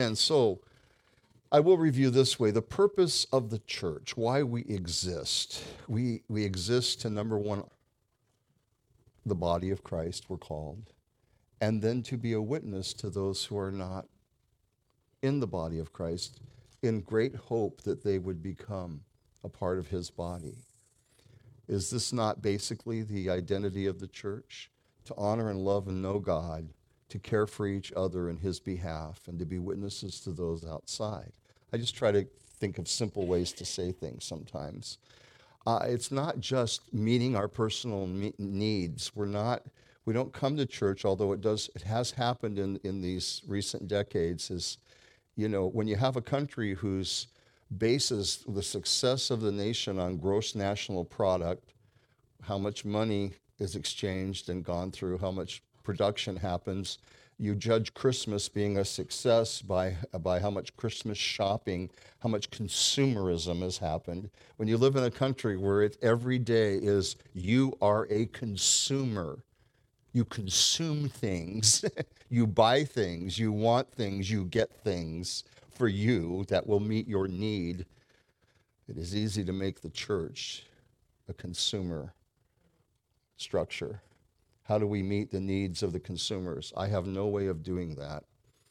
And so I will review this way the purpose of the church, why we exist. We exist to, number one, the body of Christ, we're called, and then to be a witness to those who are not in the body of Christ in great hope that they would become a part of his body. Is this not basically the identity of the church? To honor and love and know God, to care for each other in his behalf, and to be witnesses to those outside. I just try to think of simple ways to say things sometimes. It's not just meeting our personal needs. We don't come to church, although it has happened in these recent decades, is, when you have a country whose bases the success of the nation on gross national product, how much money is exchanged and gone through, how much production happens. You judge Christmas being a success by how much Christmas shopping, how much consumerism has happened. When you live in a country where every day is you are a consumer, you consume things, you buy things, you want things, you get things for you that will meet your need, it is easy to make the church a consumer structure. How do we meet the needs of the consumers? I have no way of doing that,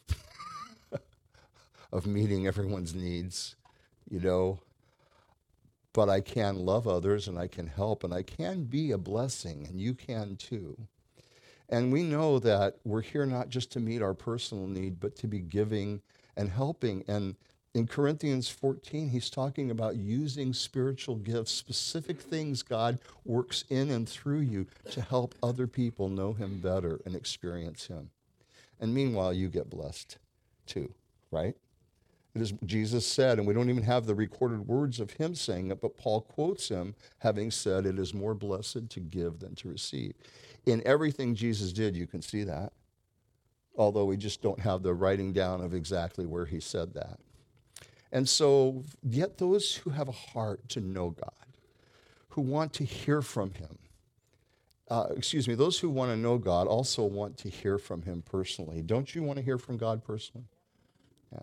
of meeting everyone's needs, but I can love others and I can help and I can be a blessing, and you can too. And we know that we're here not just to meet our personal need, but to be giving and helping. And in Corinthians 14, he's talking about using spiritual gifts, specific things God works in and through you to help other people know him better and experience him. And meanwhile, you get blessed too, right? It is Jesus said, and we don't even have the recorded words of him saying it, but Paul quotes him having said, it is more blessed to give than to receive. In everything Jesus did, you can see that, although we just don't have the writing down of exactly where he said that. And so, yet those who have a heart to know God, who want to hear from him, those who want to know God also want to hear from him personally. Don't you want to hear from God personally? Yeah.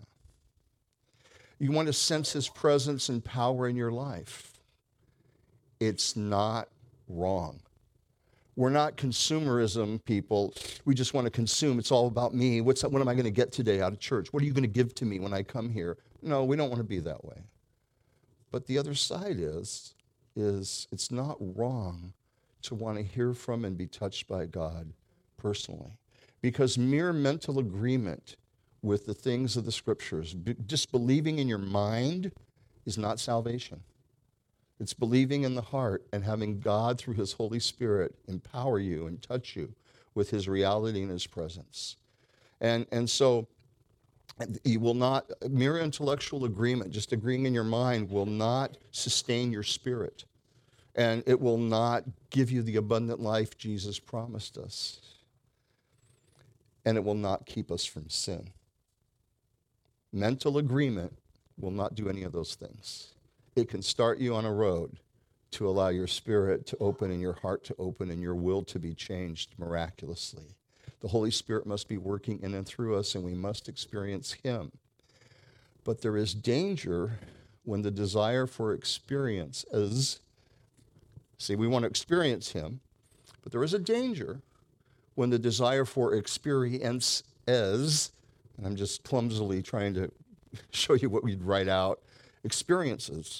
You want to sense his presence and power in your life. It's not wrong. We're not consumerism people. We just want to consume. It's all about me. What am I going to get today out of church? What are you going to give to me when I come here? No, we don't want to be that way. But the other side is it's not wrong to want to hear from and be touched by God personally. Because mere mental agreement with the things of the scriptures, just believing in your mind, is not salvation. It's believing in the heart and having God through his Holy Spirit empower you and touch you with his reality and his presence. And so you will not, mere intellectual agreement, just agreeing in your mind, will not sustain your spirit. And it will not give you the abundant life Jesus promised us. And it will not keep us from sin. Mental agreement will not do any of those things. It can start you on a road to allow your spirit to open and your heart to open and your will to be changed miraculously. The Holy Spirit must be working in and through us, and we must experience him. But there is danger when the desire for experience is, we want to experience him, but there is a danger when the desire for experience is, and I'm just clumsily trying to show you what we'd write out, experiences.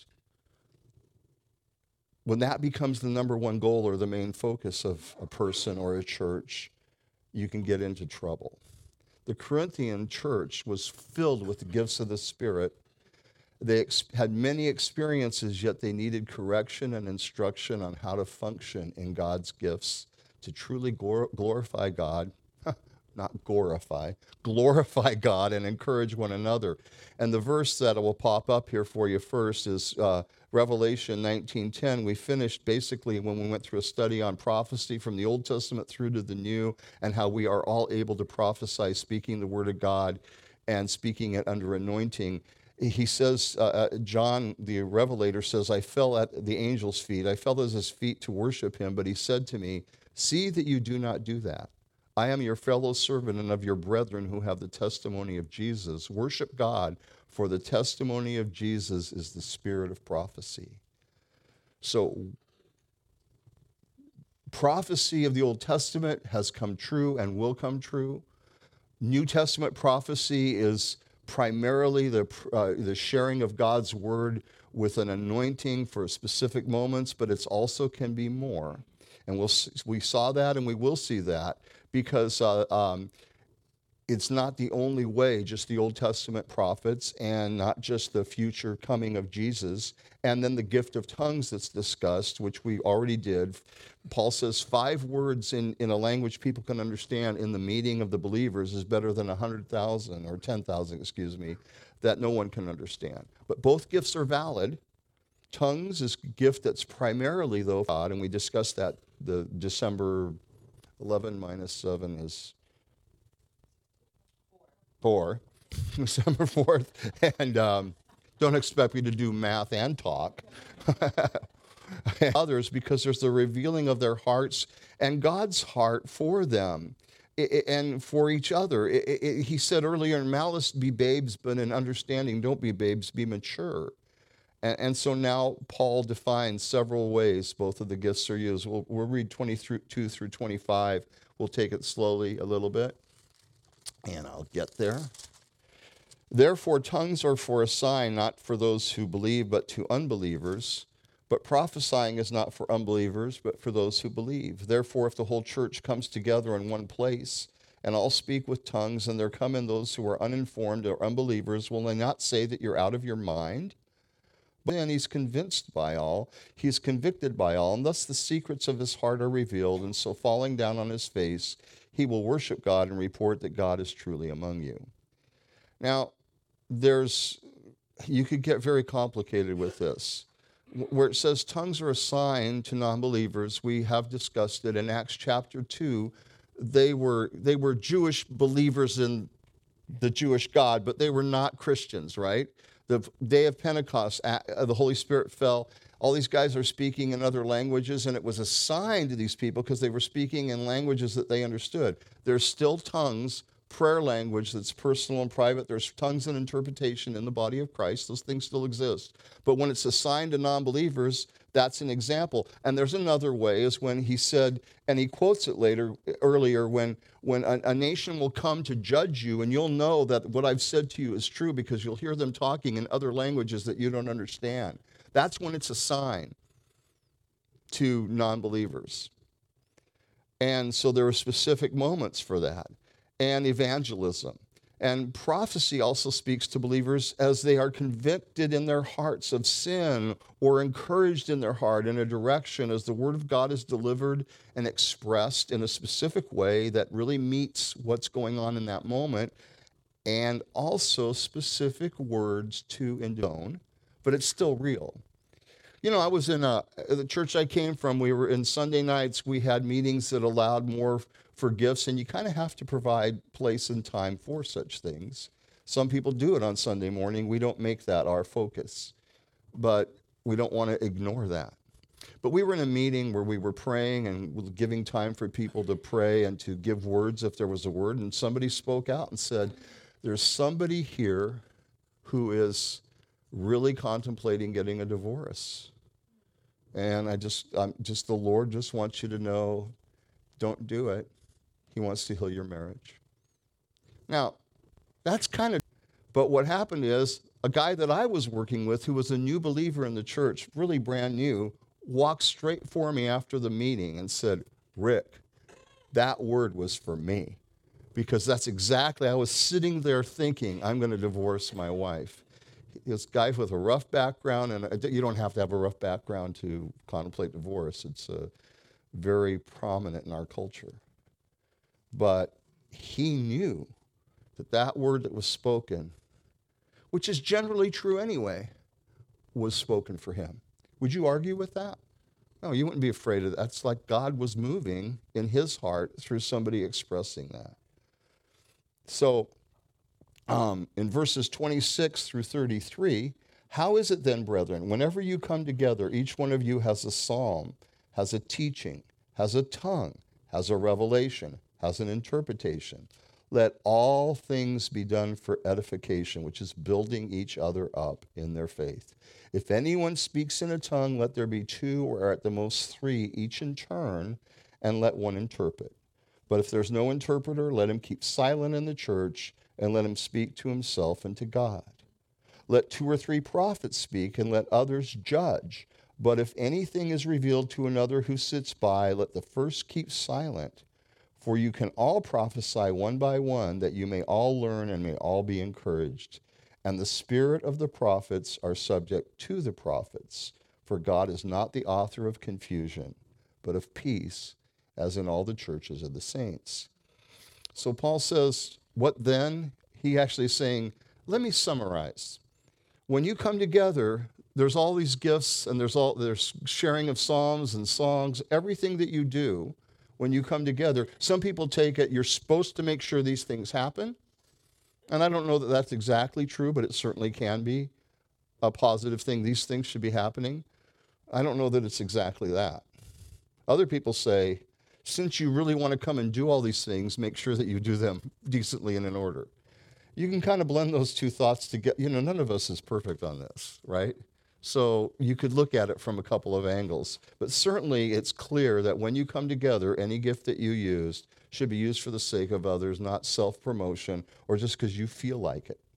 When that becomes the number one goal or the main focus of a person or a church, you can get into trouble. The Corinthian church was filled with the gifts of the Spirit. They had many experiences, yet they needed correction and instruction on how to function in God's gifts to truly glorify God, not glorify God and encourage one another. And the verse that will pop up here for you first is Revelation 19:10. We finished basically when we went through a study on prophecy from the Old Testament through to the New, and how we are all able to prophesy, speaking the word of God and speaking it under anointing. He says, John, the Revelator, says, I fell at the angel's feet. I fell at his feet to worship him, but he said to me, see that you do not do that. I am your fellow servant and of your brethren who have the testimony of Jesus. Worship God, for the testimony of Jesus is the spirit of prophecy. So, prophecy of the Old Testament has come true and will come true. New Testament prophecy is primarily the sharing of God's word with an anointing for specific moments, but it also can be more. And we saw that and we will see that because it's not the only way, just the Old Testament prophets and not just the future coming of Jesus. And then the gift of tongues that's discussed, which we already did. Paul says 5 words in a language people can understand in the meeting of the believers is better than 100,000 or 10,000, that no one can understand. But both gifts are valid. Tongues is a gift that's primarily, though, God, and we discussed that the December 11 minus 7 is 4, December 4th, and don't expect me to do math and talk. Others, because there's the revealing of their hearts and God's heart for them and for each other. He said earlier, in malice be babes, but in understanding don't be babes, be mature. And so now Paul defines several ways both of the gifts are used. We'll read 22 through 25. We'll take it slowly a little bit, and I'll get there. Therefore, tongues are for a sign, not for those who believe, but to unbelievers. But prophesying is not for unbelievers, but for those who believe. Therefore, if the whole church comes together in one place, and all speak with tongues, and there come in those who are uninformed or unbelievers, will they not say that you're out of your mind? But then he's convinced by all, he's convicted by all, and thus the secrets of his heart are revealed, and so falling down on his face, he will worship God and report that God is truly among you. Now, you could get very complicated with this. Where it says tongues are a sign to non-believers, we have discussed it in Acts chapter 2. They were Jewish believers in the Jewish God, but they were not Christians, right? The day of Pentecost, the Holy Spirit fell. All these guys are speaking in other languages, and it was a sign to these people because they were speaking in languages that they understood. There's still tongues, prayer language that's personal and private. There's tongues and interpretation in the body of Christ. Those things still exist. But when it's assigned to non-believers, that's an example. And there's another way, is when he said, and he quotes it earlier, when a nation will come to judge you, and you'll know that what I've said to you is true because you'll hear them talking in other languages that you don't understand. That's when it's a sign to non-believers. And so there are specific moments for that. And evangelism. And prophecy also speaks to believers as they are convicted in their hearts of sin or encouraged in their heart in a direction as the word of God is delivered and expressed in a specific way that really meets what's going on in that moment, and also specific words to indone, but it's still real. You know, I was in the church I came from, we were in Sunday nights, we had meetings that allowed more for gifts, and you kind of have to provide place and time for such things. Some people do it on Sunday morning. We don't make that our focus, but we don't want to ignore that. But we were in a meeting where we were praying and giving time for people to pray and to give words if there was a word, and somebody spoke out and said, there's somebody here who is really contemplating getting a divorce. And the Lord just wants you to know, don't do it. He wants to heal your marriage. Now, that's but what happened is a guy that I was working with who was a new believer in the church, really brand new, walked straight for me after the meeting and said, Rick, that word was for me. Because that's exactly, I was sitting there thinking, I'm going to divorce my wife. This guy with a rough background, and you don't have to have a rough background to contemplate divorce. It's very prominent in our culture. But he knew that word that was spoken, which is generally true anyway, was spoken for him. Would you argue with that? No, you wouldn't be afraid of that. It's like God was moving in his heart through somebody expressing that. So, in verses 26 through 33, how is it then, brethren, whenever you come together, each one of you has a psalm, has a teaching, has a tongue, has a revelation. has an interpretation. Let all things be done for edification, which is building each other up in their faith. If anyone speaks in a tongue, let there be two or at the most three, each in turn, and let one interpret. But if there's no interpreter, let him keep silent in the church, and let him speak to himself and to God. Let two or three prophets speak, and let others judge. But if anything is revealed to another who sits by, let the first keep silent. For you can all prophesy one by one, that you may all learn and may all be encouraged. And the spirit of the prophets are subject to the prophets. For God is not the author of confusion, but of peace, as in all the churches of the saints. So Paul says, what then? He actually is saying, let me summarize. When you come together, there's all these gifts, and there's sharing of psalms and songs, everything that you do when you come together. Some people take it, you're supposed to make sure these things happen. And I don't know that that's exactly true, but it certainly can be a positive thing. These things should be happening. I don't know that it's exactly that. Other people say, since you really want to come and do all these things, make sure that you do them decently and in order. You can kind of blend those two thoughts together. None of us is perfect on this, right? So you could look at it from a couple of angles. But certainly it's clear that when you come together, any gift that you used should be used for the sake of others, not self-promotion or just because you feel like it.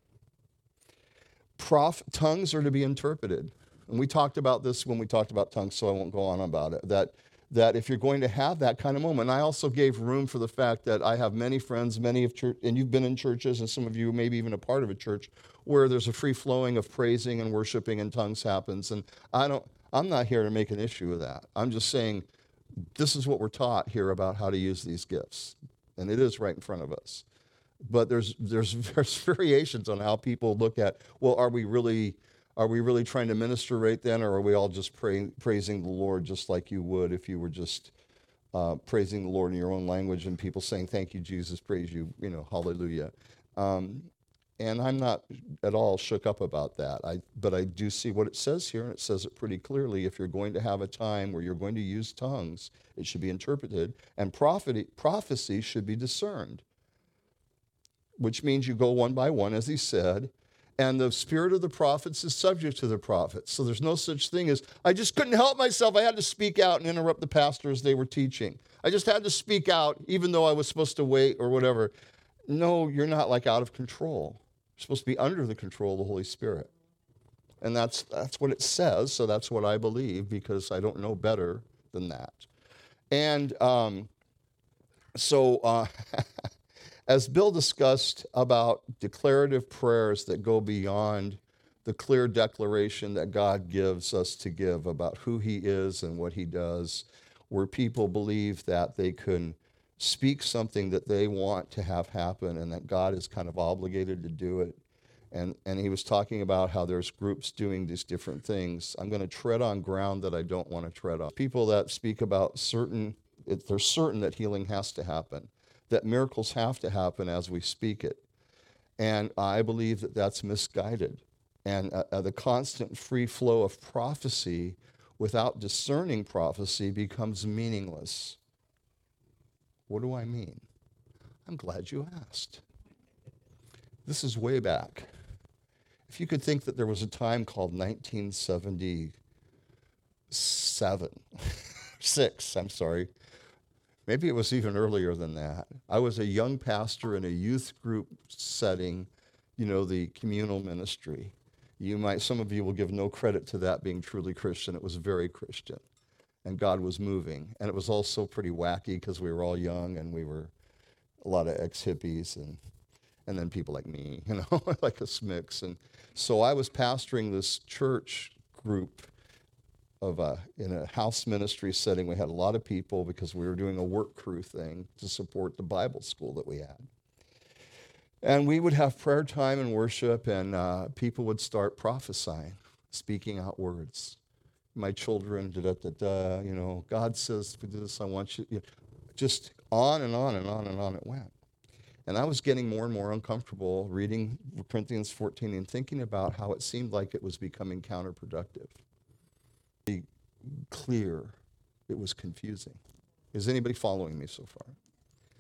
Tongues are to be interpreted. And we talked about this when we talked about tongues, so I won't go on about it. That if you're going to have that kind of moment, I also gave room for the fact that I have many friends, many of church, and you've been in churches, and some of you maybe even a part of a church, where there's a free flowing of praising and worshiping and tongues happens. And I'm not here to make an issue of that. I'm just saying this is what we're taught here about how to use these gifts. And it is right in front of us. But there's variations on how people look at, well, are we really trying to minister right then, or are we all just praising the Lord just like you would if you were just praising the Lord in your own language and people saying, thank you, Jesus, praise you, hallelujah. And I'm not at all shook up about that. But I do see what it says here, and it says it pretty clearly. If you're going to have a time where you're going to use tongues, it should be interpreted, and prophecy should be discerned, which means you go one by one, as he said, and the spirit of the prophets is subject to the prophets. So there's no such thing as, I just couldn't help myself. I had to speak out and interrupt the pastor as they were teaching. I just had to speak out even though I was supposed to wait or whatever. No, you're not like out of control. You're supposed to be under the control of the Holy Spirit. And that's what it says, so that's what I believe, because I don't know better than that. And as Bill discussed about declarative prayers that go beyond the clear declaration that God gives us to give about who he is and what he does, where people believe that they can speak something that they want to have happen and that God is kind of obligated to do it. And he was talking about how there's groups doing these different things. I'm going to tread on ground that I don't want to tread on. People that speak about they're certain that healing has to happen, that miracles have to happen as we speak it. And I believe that that's misguided. And the constant free flow of prophecy without discerning prophecy becomes meaningless. What do I mean? I'm glad you asked. This is way back. If you could think that there was a time called 1976, I'm sorry. Maybe it was even earlier than that. I was a young pastor in a youth group setting, the communal ministry. Some of you will give no credit to that being truly Christian. It was very Christian. And God was moving. And it was also pretty wacky because we were all young and we were a lot of ex-hippies and then people like me, like us mix. And so I was pastoring this church group in a house ministry setting. We had a lot of people because we were doing a work crew thing to support the Bible school that we had. And we would have prayer time and worship, and people would start prophesying, speaking out words. My children, God says to do this, I want you, just on and on and on and on it went. And I was getting more and more uncomfortable reading Corinthians 14 and thinking about how it seemed like it was becoming counterproductive. Clear, it was confusing. Is anybody following me so far?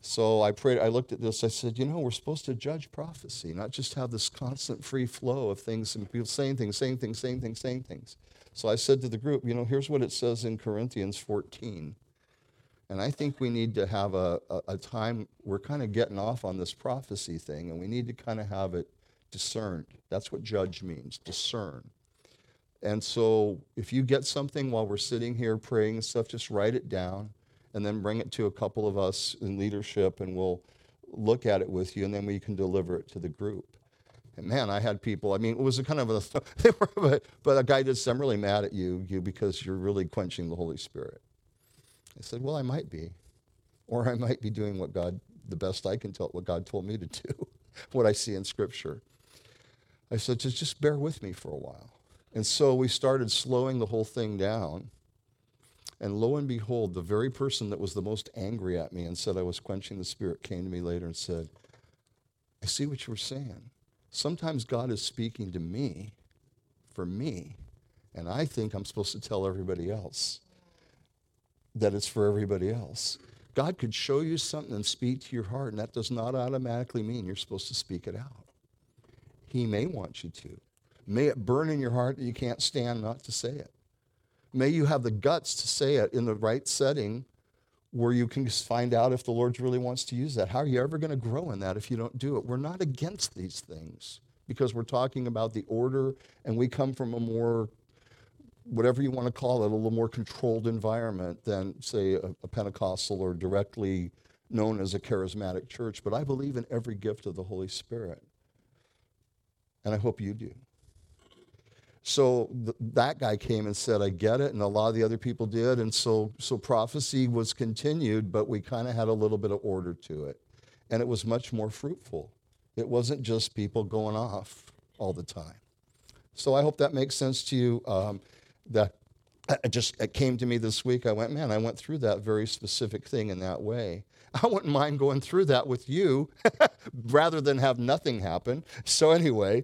So I prayed, I looked at this, I said, we're supposed to judge prophecy, not just have this constant free flow of things and people saying things, saying things, saying things, saying things. So I said to the group, here's what it says in Corinthians 14. And I think we need to have a time, we're kind of getting off on this prophecy thing, and we need to kind of have it discerned. That's what judge means, discern. And so if you get something while we're sitting here praying and stuff, just write it down and then bring it to a couple of us in leadership, and we'll look at it with you, and then we can deliver it to the group. And man, I had people, it was a kind of but a guy did say, I'm really mad at you because you're really quenching the Holy Spirit. I said, well, I might be. Or I might be doing the best I can tell, what God told me to do, what I see in Scripture. I said, just bear with me for a while. And so we started slowing the whole thing down. And lo and behold, the very person that was the most angry at me and said I was quenching the Spirit came to me later and said, I see what you were saying. Sometimes God is speaking to me, for me, and I think I'm supposed to tell everybody else that it's for everybody else. God could show you something and speak to your heart, and that does not automatically mean you're supposed to speak it out. He may want you to. May it burn in your heart that you can't stand not to say it. May you have the guts to say it in the right setting where you can just find out if the Lord really wants to use that. How are you ever going to grow in that if you don't do it? We're not against these things because we're talking about the order, and we come from a more, whatever you want to call it, a little more controlled environment than, say, a Pentecostal or directly known as a charismatic church. But I believe in every gift of the Holy Spirit. And I hope you do. So that guy came and said, I get it, and a lot of the other people did, and so prophecy was continued, but we kind of had a little bit of order to it, and it was much more fruitful. It wasn't just people going off all the time. So I hope that makes sense to you. It came to me this week. I went through that very specific thing in that way. I wouldn't mind going through that with you rather than have nothing happen. So anyway,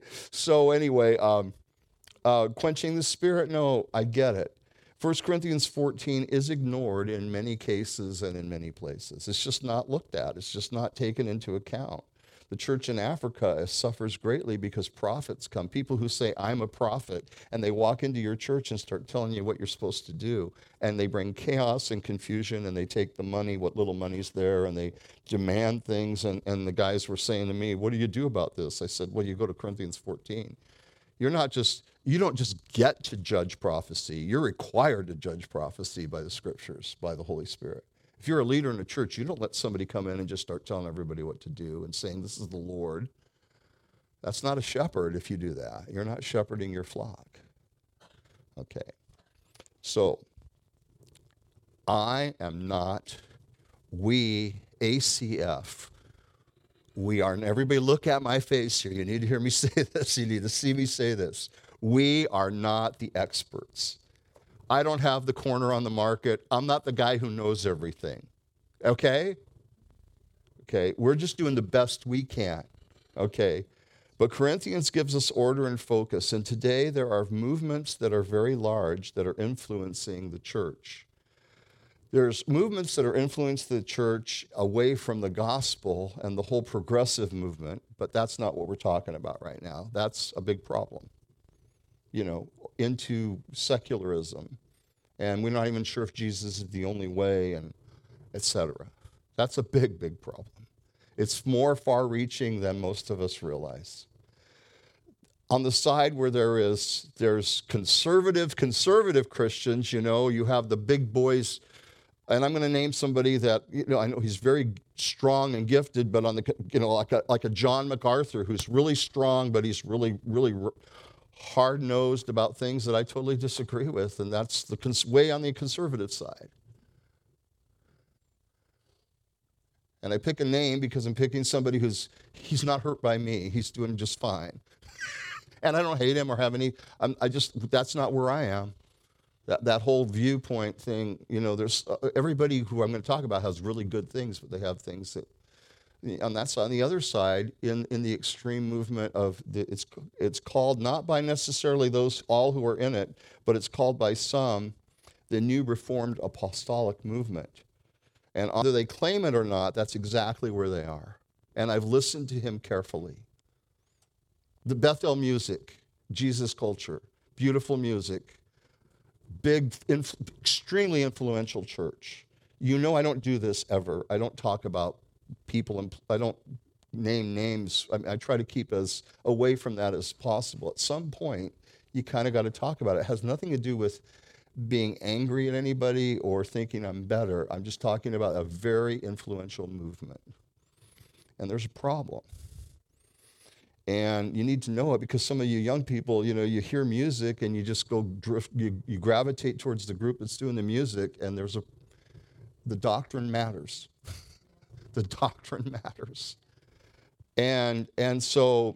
quenching the Spirit, no, I get it. 1 Corinthians 14 is ignored in many cases and in many places. It's just not looked at. It's just not taken into account. The church in Africa suffers greatly because prophets come, people who say, I'm a prophet, and they walk into your church and start telling you what you're supposed to do. And they bring chaos and confusion, and they take the money, what little money's there, and they demand things. And the guys were saying to me, what do you do about this? I said, well, you go to Corinthians 14. You don't just get to judge prophecy. You're required to judge prophecy by the Scriptures, by the Holy Spirit. If you're a leader in a church, you don't let somebody come in and just start telling everybody what to do and saying, this is the Lord. That's not a shepherd if you do that. You're not shepherding your flock. Okay. So, I am not, we, ACF, we are, and everybody look at my face here. You need to hear me say this. You need to see me say this. We are not the experts. I don't have the corner on the market. I'm not the guy who knows everything. Okay? Okay, we're just doing the best we can. Okay? But Corinthians gives us order and focus, and today there are movements that are very large that are influencing the church. There's movements that are influencing the church away from the gospel and the whole progressive movement, but that's not what we're talking about right now. That's a big problem. Into secularism, and we're not even sure if Jesus is the only way, and etc. That's a big, big problem. It's more far-reaching than most of us realize. On the side where there's conservative Christians, you have the big boys, and I'm going to name somebody that I know he's very strong and gifted, but on the like a John MacArthur who's really strong, but he's really hard-nosed about things that I totally disagree with, and that's the way on the conservative side. And I pick a name because I'm picking somebody he's not hurt by me. He's doing just fine. And I don't hate him or have any, that's not where I am. That whole viewpoint thing, there's everybody who I'm going to talk about has really good things, but they have things that, on that side. On the other side, in the extreme movement of it's called not by necessarily those all who are in it, but it's called by some the New Reformed Apostolic Movement. And whether they claim it or not, that's exactly where they are. And I've listened to him carefully. The Bethel music, Jesus culture, beautiful music, big, extremely influential church. You know I don't do this ever. I don't talk about people, and I don't name names. I try to keep as away from that as possible. At some point, you kind of got to talk about it. It has nothing to do with being angry at anybody or thinking I'm better. I'm just talking about a very influential movement. And there's a problem. And you need to know it, because some of you young people, you hear music and you just go drift, you gravitate towards the group that's doing the music, and the doctrine matters. The doctrine matters. And so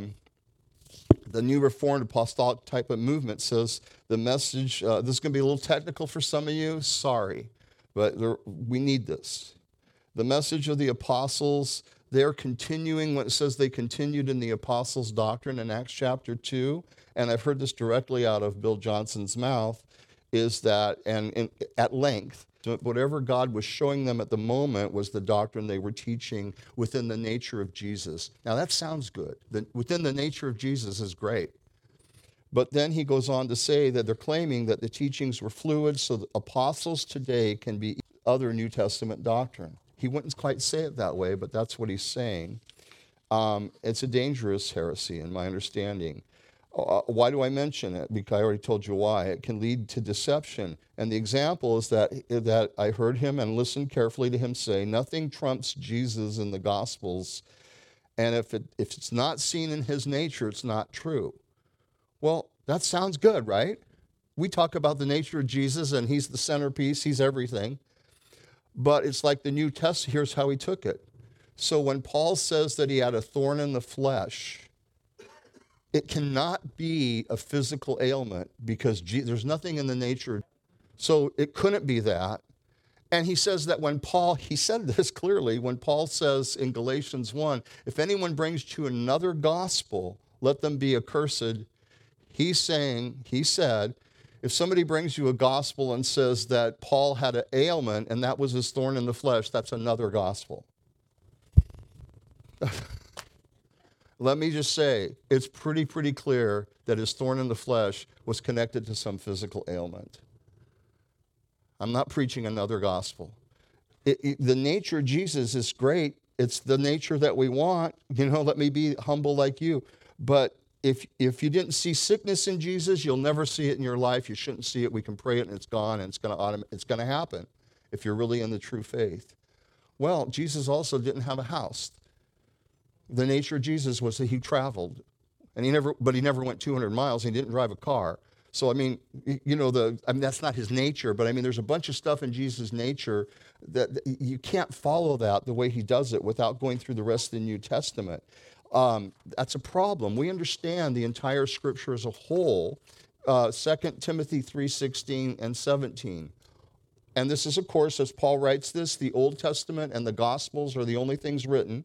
the New Reformed Apostolic type of movement says the message, this is going to be a little technical for some of you, sorry, but we need this. The message of the apostles, they're continuing what it says they continued in the apostles' doctrine in Acts chapter 2, and I've heard this directly out of Bill Johnson's mouth, is that, and at length, whatever God was showing them at the moment was the doctrine they were teaching within the nature of Jesus. Now that sounds good. Within the nature of Jesus is great. But then he goes on to say that they're claiming that the teachings were fluid, so the apostles today can be other New Testament doctrine. He wouldn't quite say it that way, but that's what he's saying. It's a dangerous heresy, in my understanding. Why do I mention it? Because I already told you why. It can lead to deception. And the example is that I heard him and listened carefully to him say, nothing trumps Jesus in the Gospels. And if it's not seen in his nature, it's not true. Well, that sounds good, right? We talk about the nature of Jesus, and he's the centerpiece, he's everything. But it's like the New Testament, here's how he took it. So when Paul says that he had a thorn in the flesh, it cannot be a physical ailment, because there's nothing in the nature. So it couldn't be that. And he says that he said this clearly, when Paul says in Galatians 1, if anyone brings you another gospel, let them be accursed. He said, if somebody brings you a gospel and says that Paul had an ailment and that was his thorn in the flesh, that's another gospel. Let me just say, it's pretty clear that his thorn in the flesh was connected to some physical ailment. I'm not preaching another gospel. The nature of Jesus is great. It's the nature that we want. Let me be humble like you. But if you didn't see sickness in Jesus, you'll never see it in your life. You shouldn't see it. We can pray it and it's gone, and it's going to happen if you're really in the true faith. Well, Jesus also didn't have a house. The nature of Jesus was that he traveled, and he never went 200 miles. And he didn't drive a car. So that's not his nature. But there's a bunch of stuff in Jesus' nature that you can't follow that the way he does it without going through the rest of the New Testament. That's a problem. We understand the entire Scripture as a whole. 2 Timothy 3:16 and 17. And this is, of course, as Paul writes this, the Old Testament and the Gospels are the only things written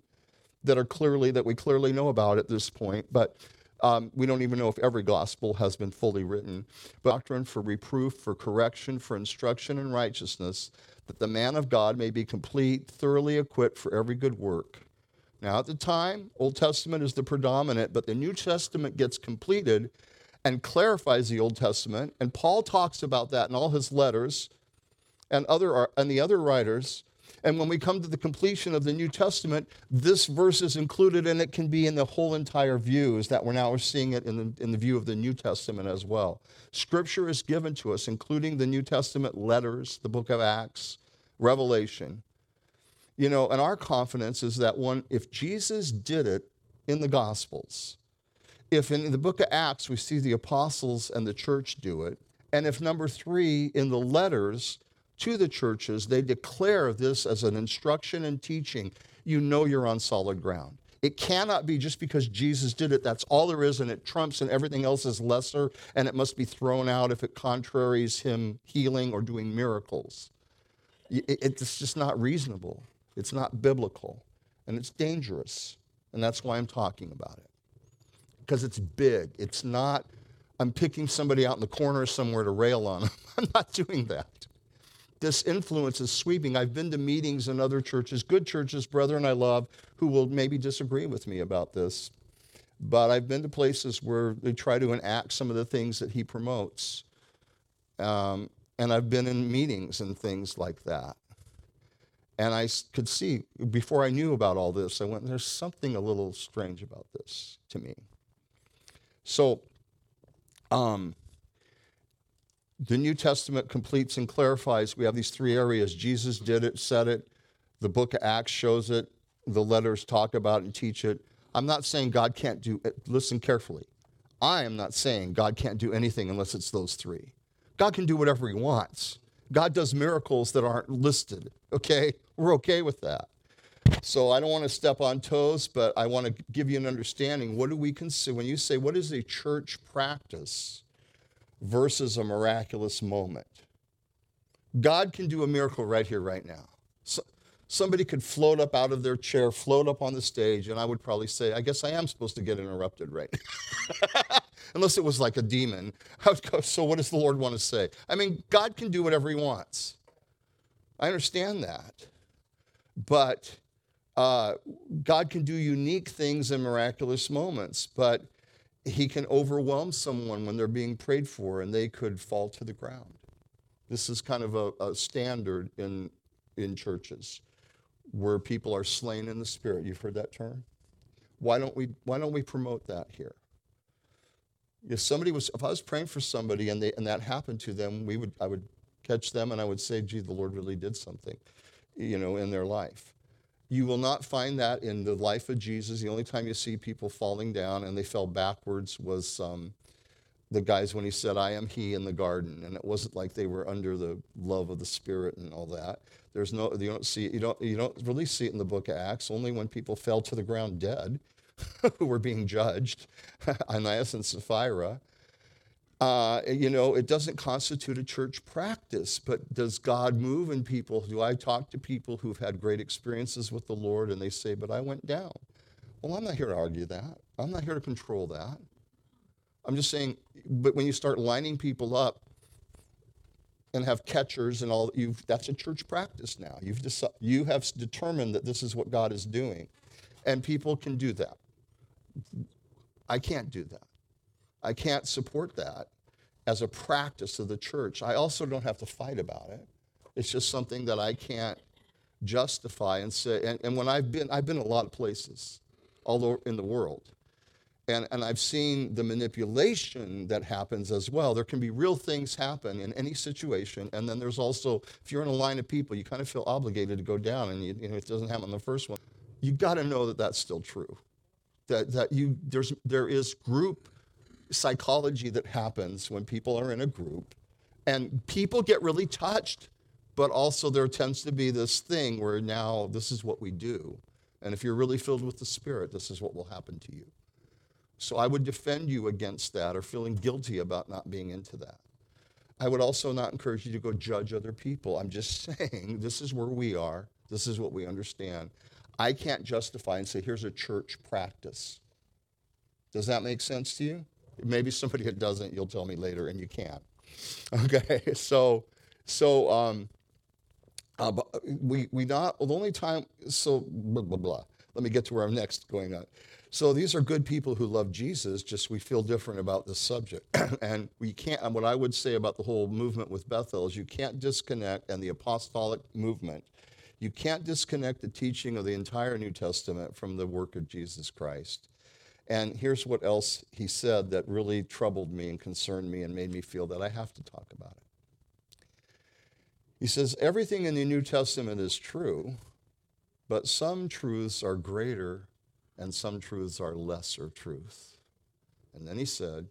that we clearly know about at this point, but we don't even know if every gospel has been fully written. But doctrine for reproof, for correction, for instruction in righteousness, that the man of God may be complete, thoroughly equipped for every good work. Now, at the time, Old Testament is the predominant, but the New Testament gets completed and clarifies the Old Testament, and Paul talks about that in all his letters and the other writers. And when we come to the completion of the New Testament, this verse is included, and it can be in the whole entire view, is that we're seeing it in the view of the New Testament as well. Scripture is given to us, including the New Testament letters, the book of Acts, Revelation. And our confidence is that if Jesus did it in the Gospels, if in the book of Acts we see the apostles and the church do it, and if number 3, in the letters to the churches, they declare this as an instruction and teaching, you're on solid ground. It cannot be just because Jesus did it, that's all there is, and it trumps, and everything else is lesser, and it must be thrown out if it contraries him healing or doing miracles. It's just not reasonable. It's not biblical, and it's dangerous, and that's why I'm talking about it. Because it's big. It's not, I'm picking somebody out in the corner somewhere to rail on them. I'm not doing that. this influence is sweeping. I've been to meetings in other churches, good churches, brethren I love, who will maybe disagree with me about this. But I've been to places where they try to enact some of the things that he promotes. And I've been in meetings and things like that. And I could see, before I knew about all this, I went, there's something a little strange about this to me. So, the New Testament completes and clarifies. We have these three areas. Jesus did it, said it. The book of Acts shows it. The letters talk about it and teach it. I'm not saying God can't do it. Listen carefully. I am not saying God can't do anything unless it's those three. God can do whatever he wants. God does miracles that aren't listed, okay? We're okay with that. So I don't want to step on toes, but I want to give you an understanding. What do we consider, when you say, what is a church practice versus a miraculous moment? God can do a miracle right here, right now. So, somebody could float up out of their chair, float up on the stage, and I would probably say, I guess I am supposed to get interrupted right now. Unless it was like a demon. I would go, so what does the Lord want to say? I mean, God can do whatever he wants. I understand that. But God can do unique things in miraculous moments, but he can overwhelm someone when they're being prayed for and they could fall to the ground. This is kind of a standard in churches where people are slain in the spirit. You've heard that term? Why don't we promote that here? If I was praying for somebody and that happened to them, I would catch them and I would say, gee, the Lord really did something, in their life. You will not find that in the life of Jesus. The only time you see people falling down and they fell backwards was the guys when he said, I am he in the garden. And it wasn't like they were under the love of the Spirit and all that. You don't really see it in the book of Acts, only when people fell to the ground dead, who were being judged, Ananias and Sapphira. It doesn't constitute a church practice, but does God move in people? Do I talk to people who've had great experiences with the Lord and they say, but I went down? Well, I'm not here to argue that. I'm not here to control that. I'm just saying, but when you start lining people up and have catchers and all, that's a church practice now. You have determined that this is what God is doing, and people can do that. I can't do that. I can't support that as a practice of the church. I also don't have to fight about it. It's just something that I can't justify and say. And when I've been a lot of places all over in the world, and I've seen the manipulation that happens as well. There can be real things happen in any situation, and then there's also, if you're in a line of people, you kind of feel obligated to go down, and it doesn't happen on the first one. You've got to know that that's still true. There is group psychology that happens when people are in a group, and people get really touched, but also there tends to be this thing where now this is what we do, and if you're really filled with the Spirit, this is what will happen to you. So I would defend you against that or feeling guilty about not being into that. I would also not encourage you to go judge other people. I'm just saying this is where we are. This is what we understand. I can't justify and say, here's a church practice. Does that make sense to you? Maybe somebody that doesn't, you'll tell me later, and you can't. Okay, so the only time, so blah, blah, blah. Let me get to where I'm next going on. So these are good people who love Jesus, just we feel different about this subject. And we can't, and what I would say about the whole movement with Bethel is you can't disconnect, and the apostolic movement, you can't disconnect the teaching of the entire New Testament from the work of Jesus Christ. And here's what else he said that really troubled me and concerned me and made me feel that I have to talk about it. He says, everything in the New Testament is true, but some truths are greater and some truths are lesser truth. And then he said,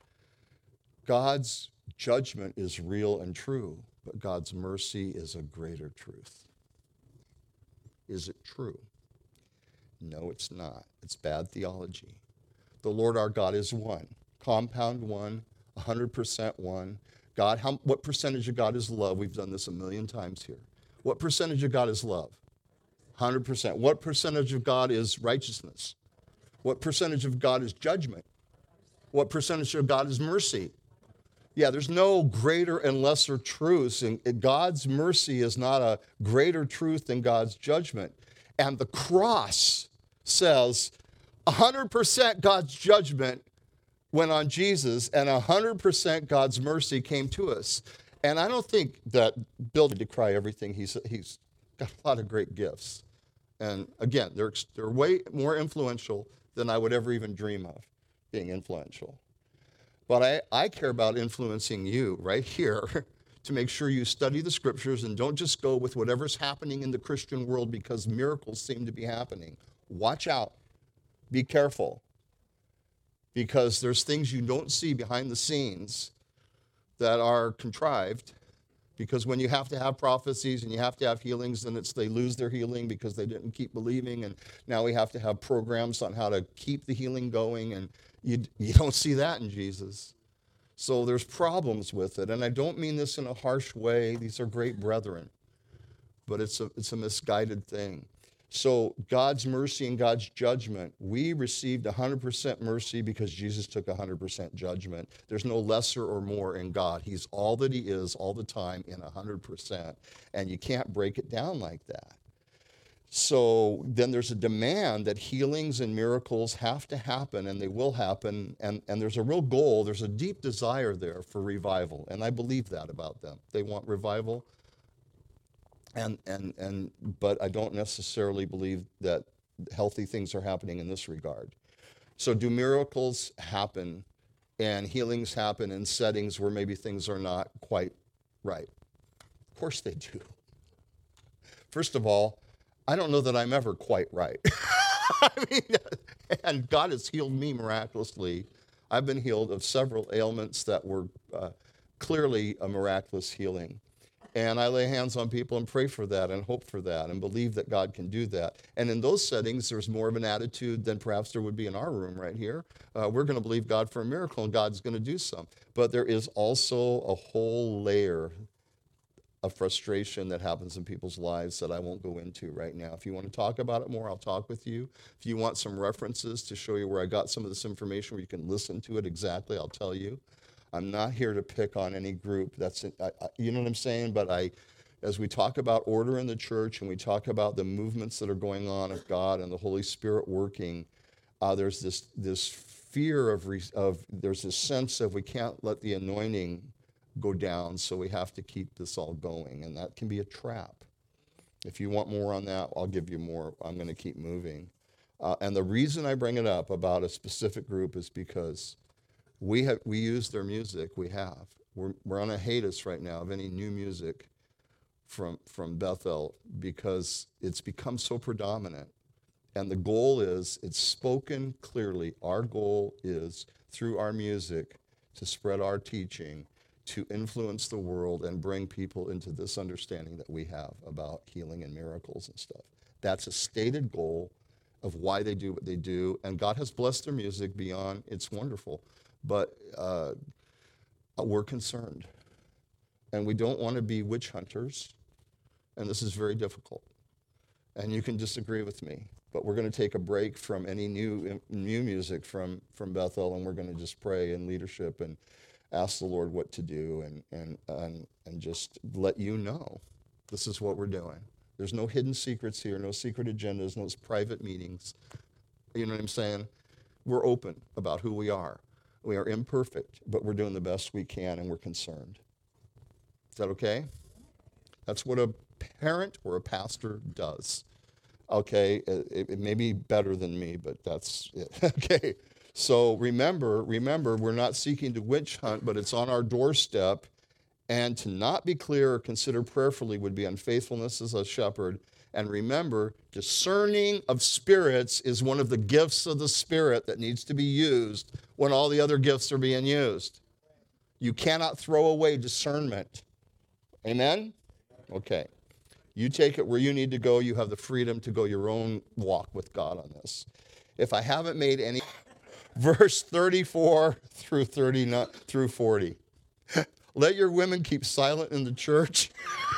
God's judgment is real and true, but God's mercy is a greater truth. Is it true? No, it's not. It's bad theology. The Lord our God is one, compound one, 100% one. God, what percentage of God is love? We've done this a million times here. What percentage of God is love? 100%. What percentage of God is righteousness? What percentage of God is judgment? What percentage of God is mercy? Yeah, there's no greater and lesser truths. And God's mercy is not a greater truth than God's judgment. And the cross says 100% God's judgment went on Jesus, and 100% God's mercy came to us. And I don't think that Bill did decry everything. He's got a lot of great gifts. And again, they're way more influential than I would ever even dream of being influential. But I care about influencing you right here to make sure you study the scriptures and don't just go with whatever's happening in the Christian world because miracles seem to be happening. Watch out. Be careful. Because there's things you don't see behind the scenes that are contrived. Because when you have to have prophecies and you have to have healings, then they lose their healing because they didn't keep believing. And now we have to have programs on how to keep the healing going. And you don't see that in Jesus. So there's problems with it. And I don't mean this in a harsh way. These are great brethren. But it's a misguided thing. So God's mercy and God's judgment, we received 100% mercy because Jesus took 100% judgment. There's no lesser or more in God. He's all that he is all the time in 100%. And you can't break it down like that. So then there's a demand that healings and miracles have to happen, and they will happen. And there's a real goal. There's a deep desire there for revival. And I believe that about them. They want revival. But I don't necessarily believe that healthy things are happening in this regard. So do miracles happen and healings happen in settings where maybe things are not quite right? Of course they do. First of all, I don't know that I'm ever quite right. I mean, and God has healed me miraculously. I've been healed of several ailments that were clearly a miraculous healing. And I lay hands on people and pray for that and hope for that and believe that God can do that. And in those settings, there's more of an attitude than perhaps there would be in our room right here. We're going to believe God for a miracle, and God's going to do some. But there is also a whole layer of frustration that happens in people's lives that I won't go into right now. If you want to talk about it more, I'll talk with you. If you want some references to show you where I got some of this information where you can listen to it exactly, I'll tell you. I'm not here to pick on any group. You know what I'm saying? But as we talk about order in the church and we talk about the movements that are going on of God and the Holy Spirit working, there's this fear there's this sense of we can't let the anointing go down, so we have to keep this all going, and that can be a trap. If you want more on that, I'll give you more. I'm going to keep moving. And the reason I bring it up about a specific group is because we use their music. We're on a hiatus right now of any new music from Bethel because it's become so predominant. And the goal is, it's spoken clearly. Our goal is, through our music, to spread our teaching, to influence the world and bring people into this understanding that we have about healing and miracles and stuff. That's a stated goal of why they do what they do. And God has blessed their music beyond, it's wonderful. But we're concerned. And we don't want to be witch hunters. And this is very difficult. And you can disagree with me. But we're going to take a break from any new music from Bethel, and we're going to just pray in leadership and ask the Lord what to do and just let you know this is what we're doing. There's no hidden secrets here, no secret agendas, no private meetings. You know what I'm saying? We're open about who we are. We are imperfect, but we're doing the best we can, and we're concerned. Is that okay? That's what a parent or a pastor does. Okay, it may be better than me, but that's it. Okay, so remember, we're not seeking to witch hunt, but it's on our doorstep. And to not be clear or consider prayerfully would be unfaithfulness as a shepherd. And remember, discerning of spirits is one of the gifts of the Spirit that needs to be used when all the other gifts are being used. You cannot throw away discernment. Amen? Okay. You take it where you need to go. You have the freedom to go your own walk with God on this. If I haven't made any, verse 34 through 39 through 40. Let your women keep silent in the church.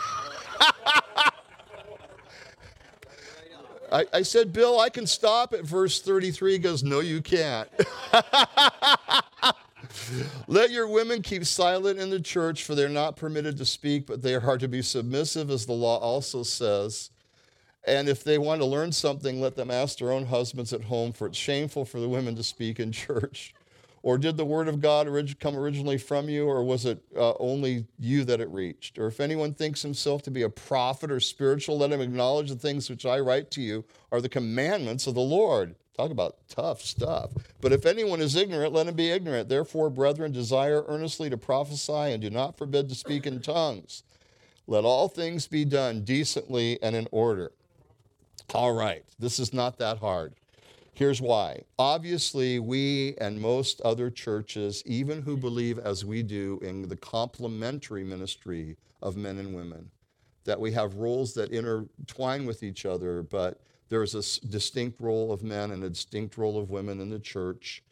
I said, Bill, I can stop at verse 33. He goes, no, you can't. Let your women keep silent in the church, for they're not permitted to speak, but they are to be submissive, as the law also says. And if they want to learn something, let them ask their own husbands at home, for it's shameful for the women to speak in church. Or did the word of God come originally from you, or was it only you that it reached? Or if anyone thinks himself to be a prophet or spiritual, let him acknowledge the things which I write to you are the commandments of the Lord. Talk about tough stuff. But if anyone is ignorant, let him be ignorant. Therefore, brethren, desire earnestly to prophesy and do not forbid to speak in tongues. Let all things be done decently and in order. All right, this is not that hard. Here's why. Obviously, we and most other churches, even who believe as we do in the complementary ministry of men and women, that we have roles that intertwine with each other, but there's a distinct role of men and a distinct role of women in the church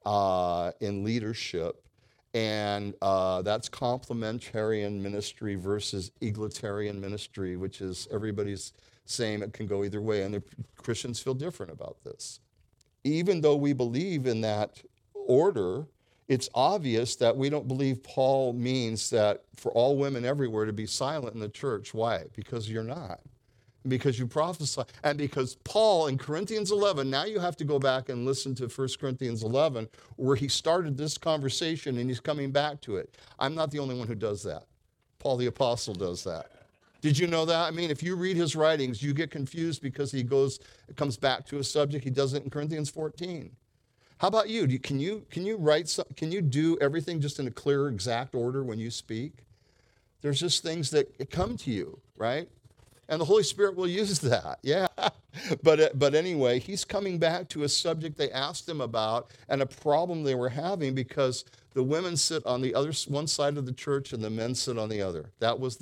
in leadership. And that's complementarian ministry versus egalitarian ministry, which is everybody's saying it can go either way. And the Christians feel different about this. Even though we believe in that order, it's obvious that we don't believe Paul means that for all women everywhere to be silent in the church. Why? Because you're not. Because you prophesy. And because Paul in Corinthians 11, now you have to go back and listen to 1 Corinthians 11, where he started this conversation and he's coming back to it. I'm not the only one who does that. Paul the Apostle does that. Did you know that? I mean, if you read his writings, you get confused because he comes back to a subject. He does it in Corinthians 14. How about you? Can you do everything just in a clear, exact order when you speak? There's just things that come to you, right? And the Holy Spirit will use that, yeah. But anyway, he's coming back to a subject they asked him about and a problem they were having because the women sit on the other one side of the church and the men sit on the other.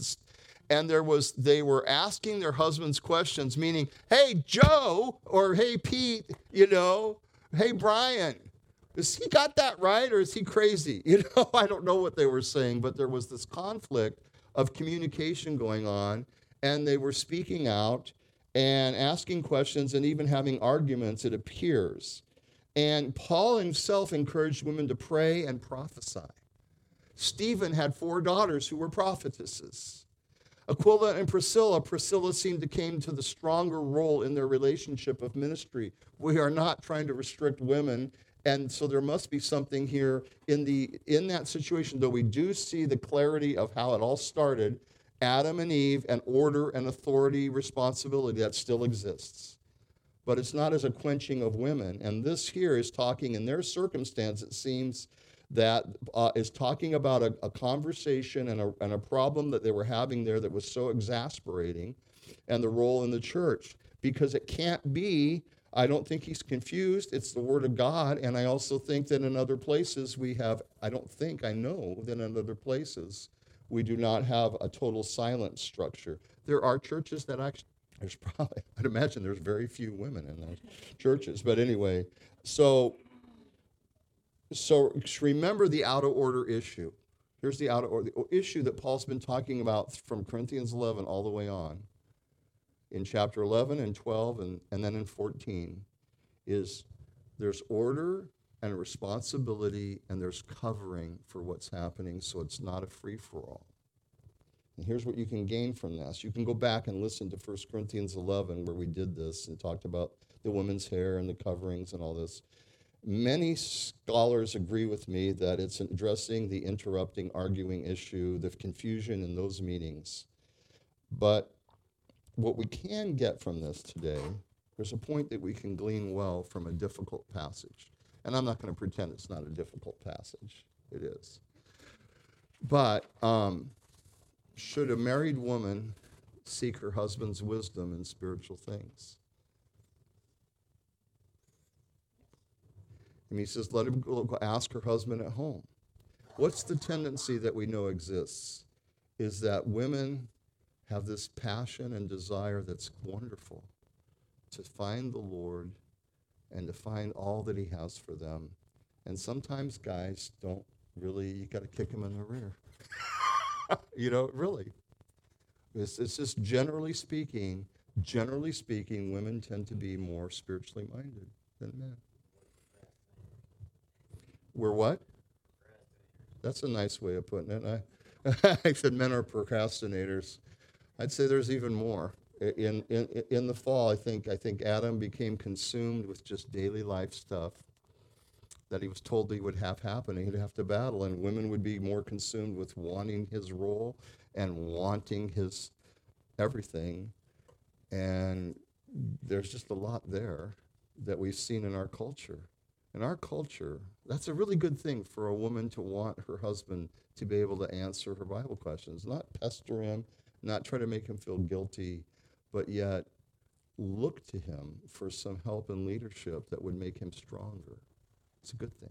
They were asking their husbands questions, meaning, hey, Joe, or hey, Pete, hey, Brian, has he got that right or is he crazy? I don't know what they were saying, but there was this conflict of communication going on, and they were speaking out and asking questions and even having arguments, it appears. And Paul himself encouraged women to pray and prophesy. Stephen had 4 daughters who were prophetesses. Aquila and Priscilla seemed to came to the stronger role in their relationship of ministry. We are not trying to restrict women, and so there must be something here in that situation, though we do see the clarity of how it all started, Adam and Eve, and order and authority, responsibility, that still exists. But it's not as a quenching of women, and this here is talking in their circumstance, it seems, that is talking about a conversation and a problem that they were having there that was so exasperating, and the role in the church. Because it can't be, I don't think he's confused, it's the Word of God, and I also think that in other places I know that in other places we do not have a total silent structure. There are churches that actually, I'd imagine there's very few women in those churches, but anyway, so remember the out of order issue. Here's the out of order issue that Paul's been talking about from Corinthians 11 all the way on. In chapter 11 and 12 and then in 14 is there's order and responsibility and there's covering for what's happening, so it's not a free-for-all. And here's what you can gain from this. You can go back and listen to 1 Corinthians 11 where we did this and talked about the women's hair and the coverings and all this. Many scholars agree with me that it's addressing the interrupting, arguing issue, the confusion in those meetings. But what we can get from this today, there's a point that we can glean well from a difficult passage. And I'm not going to pretend it's not a difficult passage. It is. But should a married woman seek her husband's wisdom in spiritual things? And he says, let her go ask her husband at home. What's the tendency that we know exists? Is that women have this passion and desire that's wonderful to find the Lord and to find all that he has for them. And sometimes guys don't really, you got to kick them in the rear. Really. It's just generally speaking, women tend to be more spiritually minded than men. We're what? That's a nice way of putting it. I said men are procrastinators. I'd say there's even more. In the fall, I think Adam became consumed with just daily life stuff that he was told he would have happen. He'd have to battle, and women would be more consumed with wanting his role and wanting his everything. And there's just a lot there that we've seen in our culture. In our culture, that's a really good thing for a woman to want her husband to be able to answer her Bible questions, not pester him, not try to make him feel guilty, but yet look to him for some help and leadership that would make him stronger. It's a good thing.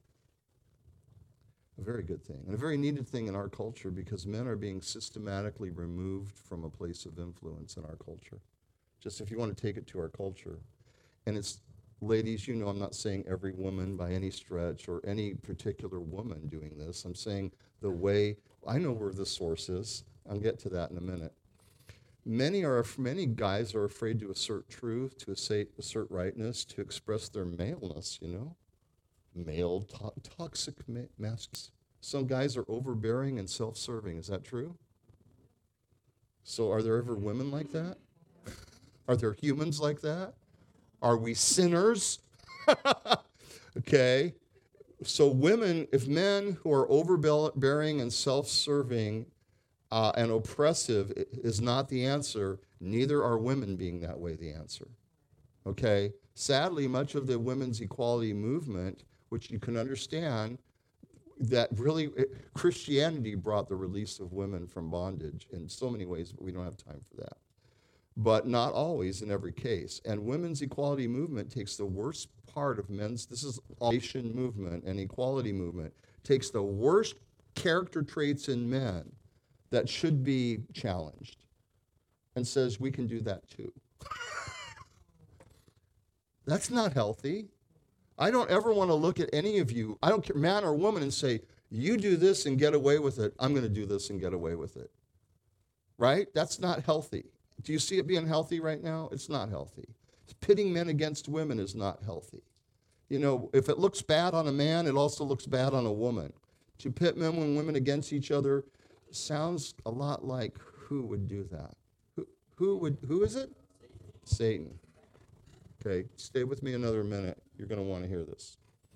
A very good thing. And a very needed thing in our culture, because men are being systematically removed from a place of influence in our culture. Just if you want to take it to our culture. And it's, ladies, you know, I'm not saying every woman by any stretch or any particular woman doing this. I'm saying the way, I know where the source is. I'll get to that in a minute. Many guys are afraid to assert truth, to assert rightness, to express their maleness, you know. Male, toxic masks. Some guys are overbearing and self-serving. Is that true? So are there ever women like that? Are there humans like that? Are we sinners? Okay. So women, if men who are overbearing and self-serving and oppressive is not the answer, neither are women being that way the answer. Okay? Sadly, much of the women's equality movement, which you can understand, that really Christianity brought the release of women from bondage in so many ways, but we don't have time for that. But not always in every case. And women's equality movement takes the worst part of men's, this is nation movement and equality movement, takes the worst character traits in men that should be challenged and says we can do that too. That's not healthy. I don't ever want to look at any of you, I don't care, man or woman, and say, you do this and get away with it, I'm going to do this and get away with it. Right? That's not healthy. Do you see it being healthy right now? It's not healthy. Pitting men against women is not healthy. You know, if it looks bad on a man, it also looks bad on a woman. To pit men and women against each other sounds a lot like who would do that? Who is it? Satan. Okay, stay with me another minute. You're going to want to hear this.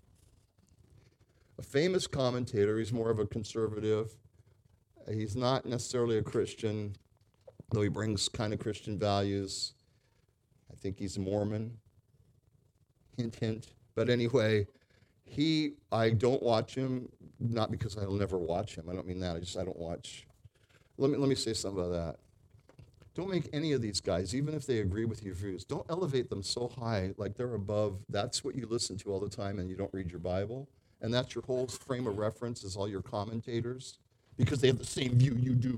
A famous commentator, he's more of a conservative. He's not necessarily a Christian, though he brings kind of Christian values. I think he's a Mormon. Hint, hint. But anyway, I don't watch him, not because I'll never watch him. I don't mean that. I don't watch. Let me say something about that. Don't make any of these guys, even if they agree with your views, don't elevate them so high like they're above. That's what you listen to all the time and you don't read your Bible. And that's your whole frame of reference is all your commentators because they have the same view you do.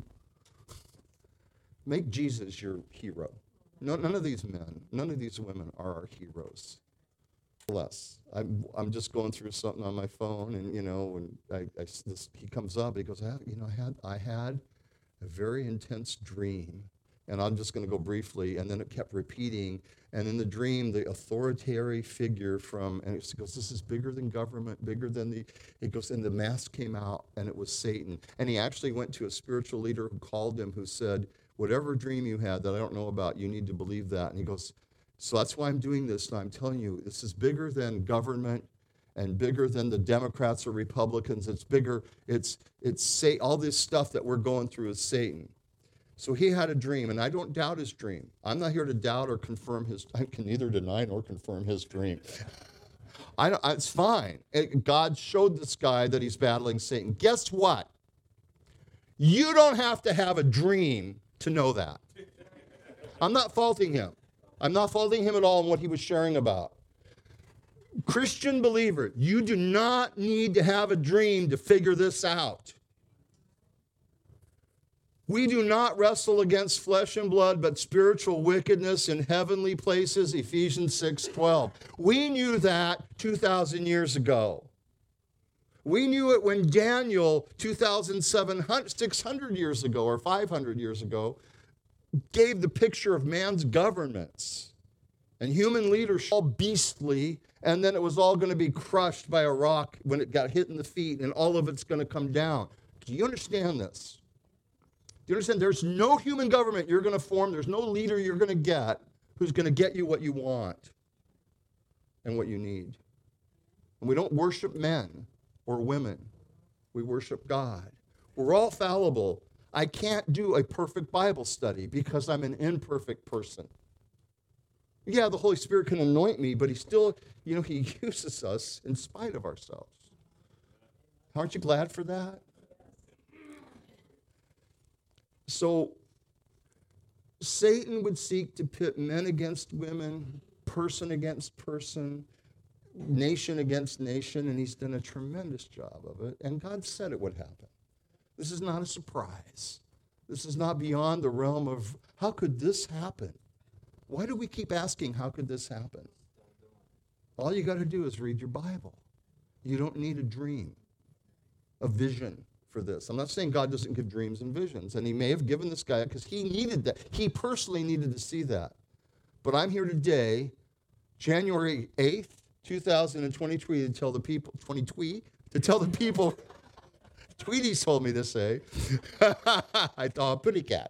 Make Jesus your hero. No, none of these men, none of these women are our heroes. Less. I'm just going through something on my phone, and he comes up. He goes, I had a very intense dream, and I'm just going to go briefly. And then it kept repeating, and in the dream, the authoritarian figure and it goes, this is bigger than government, bigger than it goes, and the mask came out, and it was Satan. And he actually went to a spiritual leader who called him, who said, whatever dream you had that I don't know about, you need to believe that. And he goes, so that's why I'm doing this, and I'm telling you, this is bigger than government and bigger than the Democrats or Republicans. It's bigger. It's all this stuff that we're going through is Satan. So he had a dream, and I don't doubt his dream. I'm not here to doubt or confirm I can neither deny nor confirm his dream. It's fine. God showed this guy that he's battling Satan. Guess what? You don't have to have a dream to know that. I'm not faulting him. I'm not faulting him at all in what he was sharing about. Christian believer, you do not need to have a dream to figure this out. We do not wrestle against flesh and blood, but spiritual wickedness in heavenly places, Ephesians 6:12. We knew that 2,000 years ago. We knew it when Daniel, 600 years ago or 500 years ago, gave the picture of man's governments and human leadership, all beastly and then it was all going to be crushed by a rock when it got hit in the feet, and all of it's going to come down. Do you understand this? Do you understand? There's no human government you're going to form. There's no leader you're going to get who's going to get you what you want and what you need. And we don't worship men or women. We worship God. We're all fallible. I can't do a perfect Bible study because I'm an imperfect person. Yeah, the Holy Spirit can anoint me, but he still, he uses us in spite of ourselves. Aren't you glad for that? So, Satan would seek to pit men against women, person against person, nation against nation, and he's done a tremendous job of it. And God said it would happen. This is not a surprise. This is not beyond the realm of, how could this happen? Why do we keep asking, how could this happen? All you got to do is read your Bible. You don't need a dream, a vision for this. I'm not saying God doesn't give dreams and visions, and he may have given this guy because he needed that. He personally needed to see that. But I'm here today, January 8th, 2023, to tell the people, Tweety told me to say, I thought a pretty cat,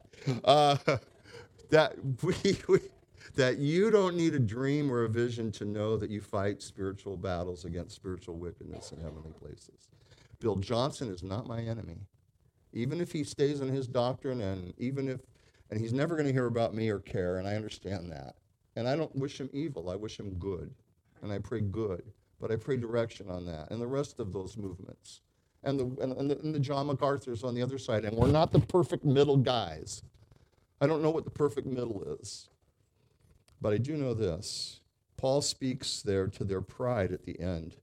that you don't need a dream or a vision to know that you fight spiritual battles against spiritual wickedness in heavenly places. Bill Johnson is not my enemy. Even if he stays in his doctrine, and he's never going to hear about me or care, and I understand that. And I don't wish him evil, I wish him good. And I pray good, but I pray direction on that, and the rest of those movements. And the John MacArthur's on the other side, and we're not the perfect middle guys. I don't know what the perfect middle is. But I do know this. Paul speaks there to their pride at the end.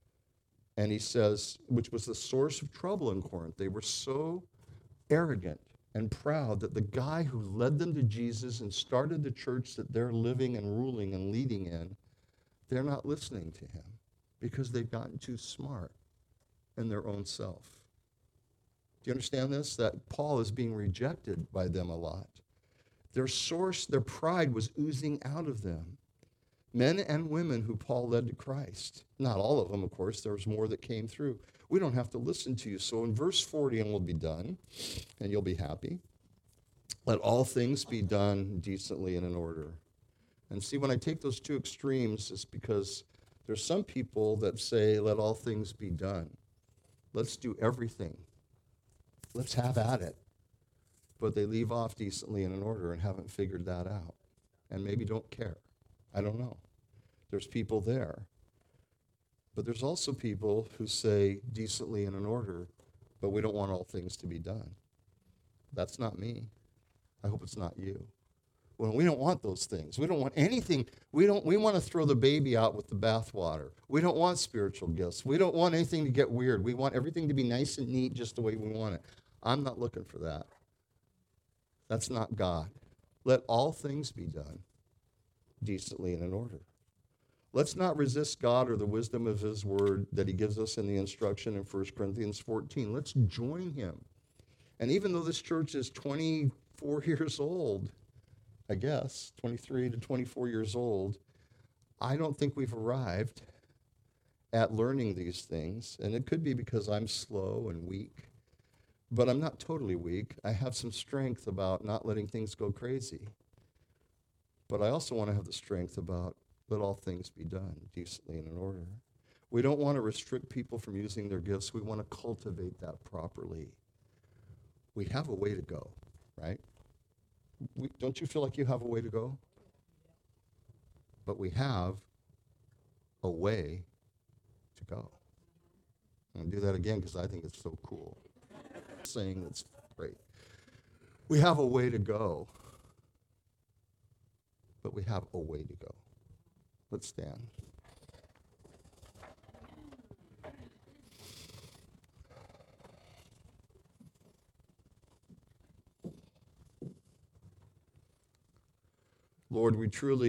And he says, which was the source of trouble in Corinth. They were so arrogant and proud that the guy who led them to Jesus and started the church that they're living and ruling and leading in, they're not listening to him because they've gotten too smart in their own self. Do you understand this? That Paul is being rejected by them a lot. Their source, their pride was oozing out of them. Men and women who Paul led to Christ. Not all of them, of course. There was more that came through. We don't have to listen to you. So in verse 40, and we'll be done, and you'll be happy. Let all things be done decently and in order. And see, when I take those two extremes, it's because there's some people that say, let all things be done. Let's do everything. Let's have at it. But they leave off decently and in order and haven't figured that out. And maybe don't care. I don't know. There's people there. But there's also people who say decently and in order, but we don't want all things to be done. That's not me. I hope it's not you. Well, we don't want those things. We don't want anything. We want to throw the baby out with the bathwater. We don't want spiritual gifts. We don't want anything to get weird. We want everything to be nice and neat just the way we want it. I'm not looking for that. That's not God. Let all things be done decently and in order. Let's not resist God or the wisdom of his word that he gives us in the instruction in 1 Corinthians 14. Let's join him. And even though this church is 24 years old, I guess, 23 to 24 years old, I don't think we've arrived at learning these things. And it could be because I'm slow and weak. But I'm not totally weak. I have some strength about not letting things go crazy. But I also want to have the strength about let all things be done decently and in order. We don't want to restrict people from using their gifts. We want to cultivate that properly. We have a way to go, right? Don't you feel like you have a way to go? But we have a way to go. I'm going to do that again because I think it's so cool. Saying that's great. We have a way to go, but we have a way to go. Let's stand. Lord, we truly